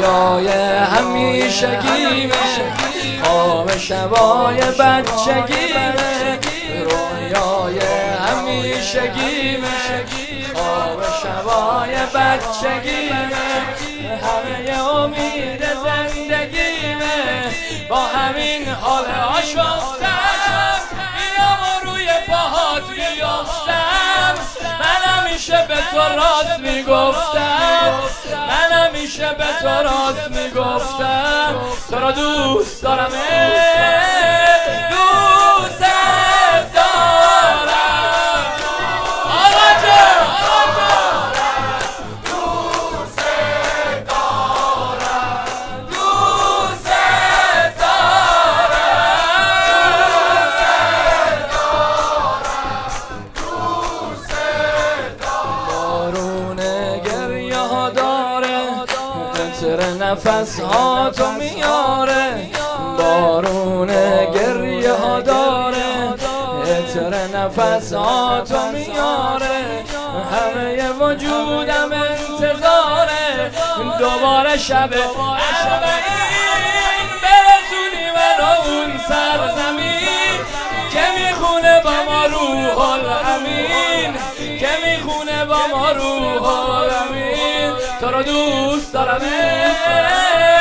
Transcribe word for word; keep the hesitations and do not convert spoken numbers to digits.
رویای همیشگیمه، خواب شبای بچگیمه، رویای همیشگیمه، خواب شبای بچگیمه، همه امید زندگیمه، با همین حال آشفتم اینو روی پاهات بیافتم. من همیشه به تو راست میگفتم، من همیشه به تو راست میگفتم، تو رو دوست دارم، دوست دارم آقا جان، دوست دارم، دوست دارم، دوست دارم. بارون گریه ها داره، قطر نفس ها تو میاره، بارون گریه ها داره، قطر نفس ها تو میاره، همه وجودم انتظاره دوباره شب اربعین برسونی منو اون سرزمین که میخونه با ما روح الامین، که میخونه با ما روح الامین. تو رو دوست دارم.